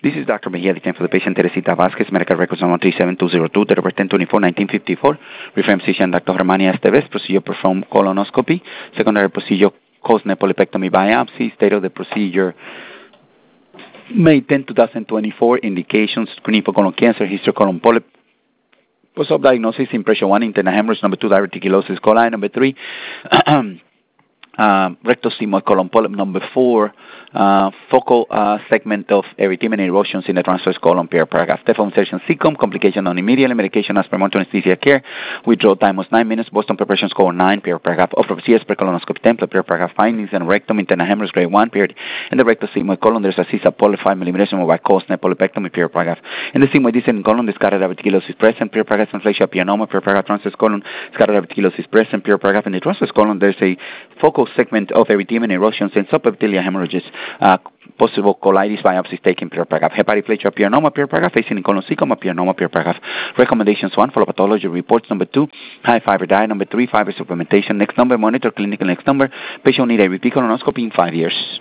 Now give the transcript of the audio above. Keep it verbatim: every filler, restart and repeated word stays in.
This is Doctor Mejia, the claim for the patient Teresita Vasquez, medical records number three seven two zero two, date of birth ten twenty-four nineteen fifty-four. Referring physician Doctor Germania Esteves, procedure performed colonoscopy, secondary procedure caused polypectomy biopsy, state of the procedure May tenth, twenty twenty-four, indications, screening for colon cancer, history colon polyp, post-op diagnosis, impression one, internal hemorrhage, number two, diverticulosis coli, number three, uh, rectosigmoid colon polyp, number four, uh, focal uh, segment of erythema and erosions in the transverse colon, per paragraph. Step insertion cecum, complication on immediately, medication as per monitoring anesthesia care, withdrawal time was nine minutes, Boston preparation score nine, per paragraph. Opera per colonoscopy template, per paragraph. Findings and rectum, internal hemorrhage grade one, period. In the rectosigmoid colon, there's a C I S A polyp five millimeters, by cause polypectomy, per paragraph. In the sigmoid descending colon, the scatter diverticulosis present, per paragraph. Translation pianoma, per paragraph. Transverse colon, scatter diverticulosis present, per paragraph. In the transverse colon, there's a focal segment of erythema and erosions and subepithelial hemorrhages. Uh, possible colitis biopsies taken, per paragraph. Hepatoplegia pianoma, per paragraph. Facing in colonoscopy pianoma, per paragraph. Recommendations one, follow pathology reports. Number two, high fiber diet. Number three, fiber supplementation. Next number, monitor clinical. Next number, patient need a repeat colonoscopy in five years.